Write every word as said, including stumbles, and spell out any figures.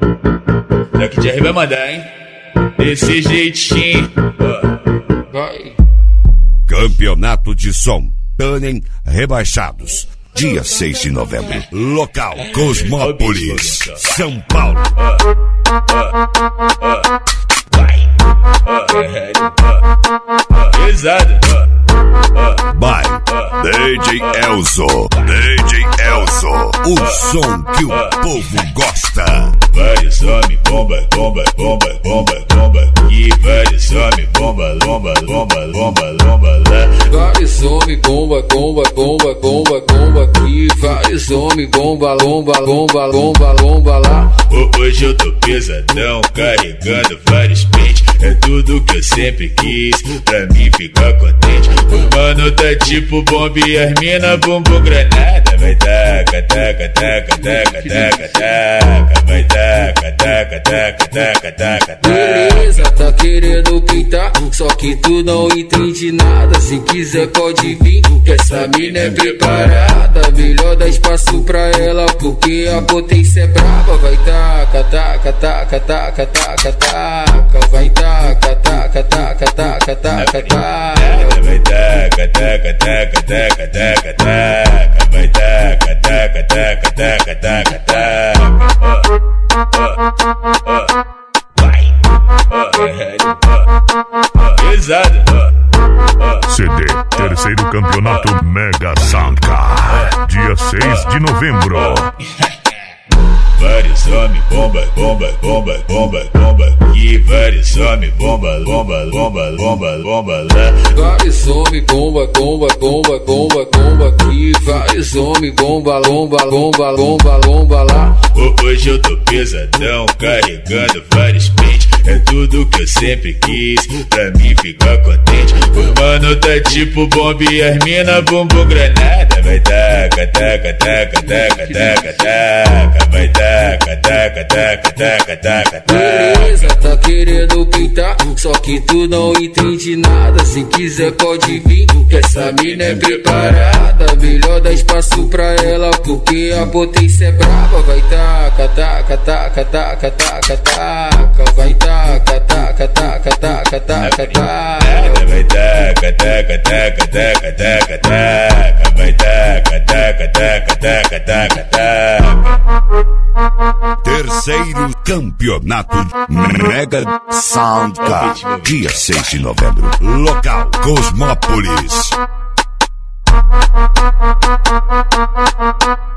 Daqui de R vai mandar, hein? Desse jeitinho. Vai. Campeonato de Som Tannen Rebaixados. Dia seis de novembro. Local Cosmópolis, São Paulo. Pesado. By D J Elzo. D J Elzo. O som que o povo gosta. Vários homem, bomba, bomba, bomba, bomba, bomba. E vários homem, bomba, bomba, bomba, bomba, bomba lá. Vários homem, bomba, bomba, bomba, bomba, bomba. E vários homem, bomba, bomba, bomba, bomba, bomba lá. Hoje eu tô pesadão, carregando vários pentes. É tudo que eu sempre quis, pra mim ficar contente. O mano tá tipo bomba e as mina bumbum granada. Vai taca, taca, taca, taca, taca, taca. Vai taca, taca, taca, taca, taca, taca. Beleza, tá querendo pintar, só que tu não entende nada. Se quiser pode vir, que essa mina é preparada. Melhor dar espaço pra ela, porque a potência é brava. Vai taca, taca, taca, taca, taca, taca. Vai taca, taca, taca, taca, taca, taca. Vai taca, taca, taca, taca, taca, taca. Vai taca, taca, taca, taca, taca, taca. Vai. Pesado. C D Terceiro Campeonato Mega Soundcar. Dia seis de novembro. Vários homem, bomba, bomba, bomba, bomba, bomba. E vários homem, bomba, bomba, bomba, bomba, bomba lá. Vários homem, bomba, bomba, bomba, bomba, bomba. E vários homem, bomba, bomba, bomba, bomba, bomba lá. Hoje eu tô pesadão, carregando vários pentes. É tudo que eu sempre quis, pra mim ficar contente. O mano tá tipo bomba e as mina bumbum granada. Vai taca, taca, taca, taca, taca, taca. Vai taca, taca, taca, taca, taca, taca. Beleza, tá querendo pintar, só que tu não entende nada. Se quiser pode vir, que essa mina é preparada. Melhor dar espaço pra ela, porque a potência é brava. Vai taca, taca, taca, taca, taca, taca. Vai taca, taca, taca, taca, taca, taca. Vai taca, taca, taca, taca, taca, taca. Vai taca, taca, taca, taca, taca, taca. Terceiro Campeonato Mega Soundcar. Dia seis de novembro. Local Cosmópolis.